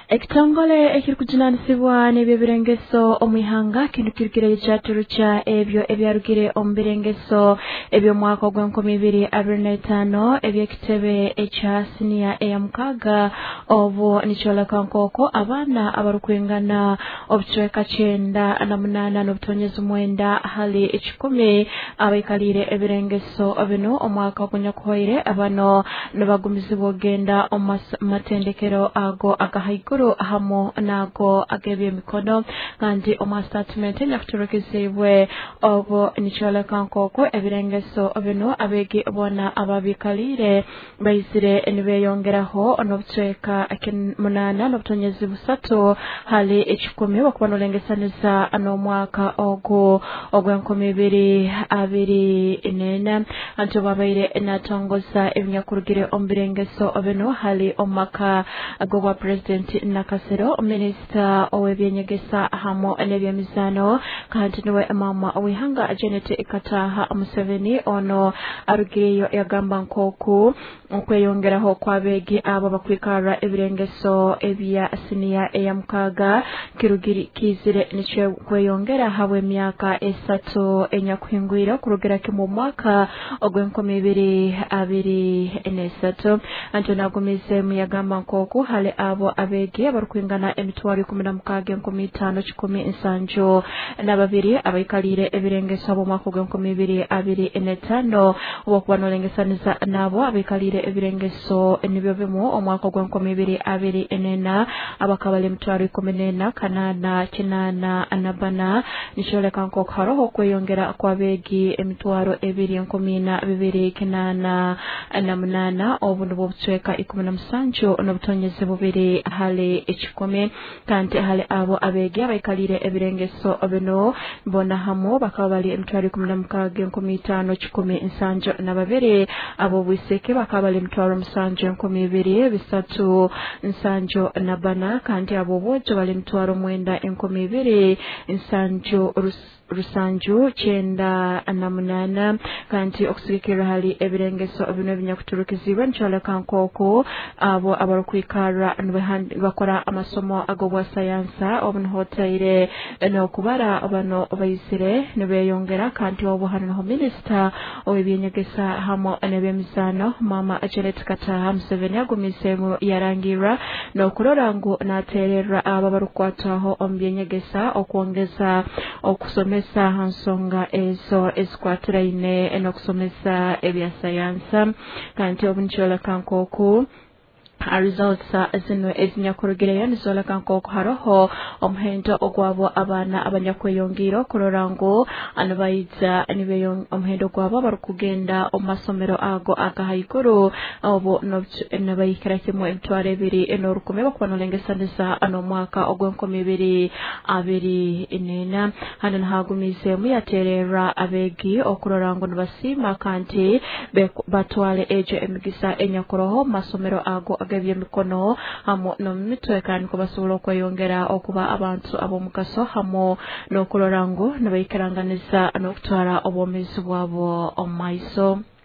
Ekitongole ekirikujunanisibwa n'ebyebirengeso omwihanga kintu kirugire ekyaturu kya ebyo ebyarugire omu birengeso eby'omwaka ogw'2025 eby'ekitebe ekya siniya eya mukaaga obu nikyoleka nkoko abaana abarukwingana obucweka 98 n'obutonyezi 9 hali 10 abaikalire ebirengeso bino omwaka ogunyakuhoire abano nibagumizibwa ogenda omu matendekero ago agahaiguru hamo nago agebye mikono kandi omu statement nyakuturukizibwe obo nikyoleka nkoko ebirengeso bino abegi bona ababikalire bayizire nibeyongeraho n'obucweka 8 n'obutonyezi 3 hali 10 bakuba nolengesaniza n'omwaka ogu ogw'2024 anto babaire natongoza ebinyakurugire omu birengeso bino hali omumaka agobwa president Nakasero Minister owebyenyegesa hamo n'ebyemizano kandi niwe mama owihanga Janet Kataha Museveni ono arugireyo yagamba nkoku okweyongeraho kwabegi abo bakwikara ebirengeso ebya siniya eya mukaaga kizire niche kweyongera hawe myaka 3 enyakuhingwira kurugera mu mwaka ogw'2023 anto nagumize muyagamba nkoku hali abo abegi abarukwingana emitwaro 16,517 n'ababiri abaikalire ebirengeso abo mwaka ogw'2025 obukuba nolengesaniza nabo abaikalire ebirengeso nibyo bimu omwaka ogw'2024 abakabale emitwaro 14,894 nisholeka nkoko haroho kweyongera kwabegi emitwaro 2,208 obu nibwo bucweka 17 n'obutonyezi 2 hali 10 kandi hali abo abegi abaikalire ebirengeso bino bona hamo bakaba bali emitwaro 16,517 abo bwiseke bakaba bali emitwaro 7,237 kandi abo bojo bali emitwaro 9,207 rusanju 98 kandi okusigikira hali ebirengeso bino binyakuturukizibwa ncholeka nkoko abo abarukwikara bakora amasomo agobwa sayansa obunhotaire no kubara bano bayisire nibeyongera kandi obo hano minister owebyenyegesa hamo n'ebyemizano mama Janet Kataha Museveni agumisemu yarangira no kurora ngo naterera aba barukwataho ombyenyegesa okwongeza okusomesa hansonga ezo eskwatiraine n'okusomesa ebya sayansa kandi obunchola nkoko results zino ezinyakurugireyo nisoleka nkoko haroho omuhendo ogwabo abana abanyakweyongiro kurorango anabayiza omuhendo gwabo barukugenda omasomero ago agahaiguru obo nabayikira kimwe emitwaro 2 n'orukumi bakuba nolengesaniza n'omwaka ogw'2024 hano nahagumize muyaterera abegi okurorango nibasima kandi batwale ejo emigisa enyakuroho masomero ago agabye mikono hamo no mitwe kandi ko basobola kweyongera okuba abantu abomukaso hamo no kurorango nabayikaranganiza no kutwara obomezi bwabo omaiso